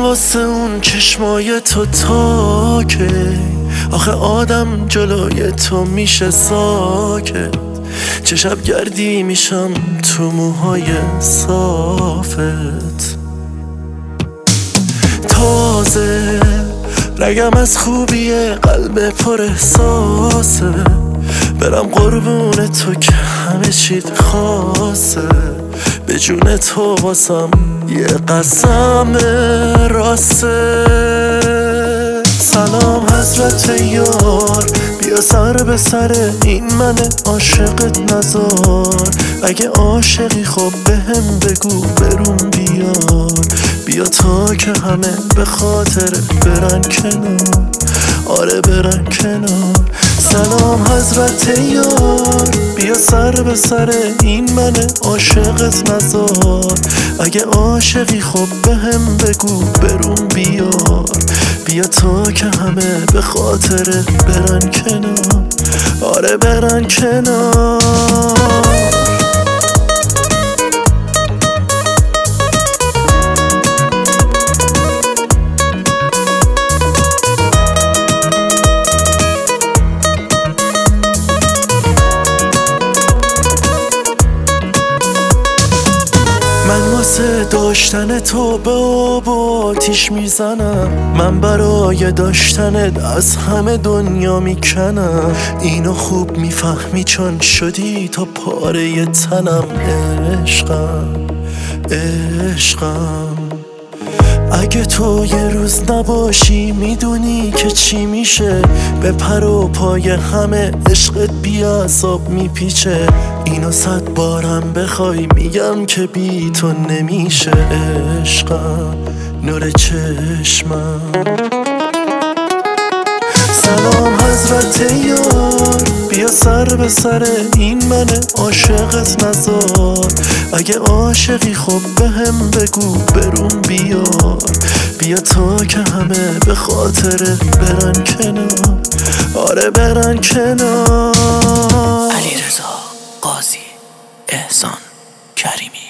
واسه اون چشمای تو تاکه، آخه آدم جلوی تو میشه ساکت. چه شب گردی میشم تو موهای صافت. تازه رگم از خوبیه، قلب پر احساسه، برم قربون تو که همه چیت خاصه. به جون تو واسم یه قسم راسته. سلام حضرت یار، بیا سر به سر این من عاشقت نزار. اگه عاشقی خب بهم بگو برون بیار. بیا تا که همه به خاطر برن کنار، آره برن کنار. سلام حضرت یار، بیا سر به سر این من عاشقت نزار. اگه عاشقی خب بهم بگو برون بیار. بیا تا که همه به خاطر برن کنار، آره برن کنار. من واسه داشتن تو به آب و آتیش میزنم. من برای داشتنت از همه دنیا میکنم. اینو خوب میفهمی چون شدی تا پاره تنم. عشقم عشقم، اگه تو یه روز نباشی میدونی که چی میشه. به پر و پای همه عشقت بی عذاب میپیچه. اینو 100 بارم بخوای میگم که بی تو نمیشه. عشقم نور چشمم. سلام حضرت یار، بیا سر به سر این من عاشقت نزار. اگه عاشقی خب بهم بگو برون بیار. بیا تا که همه به خاطر برن کنار، آره برن کنار. علیرضا قاضی، احسان کریمی.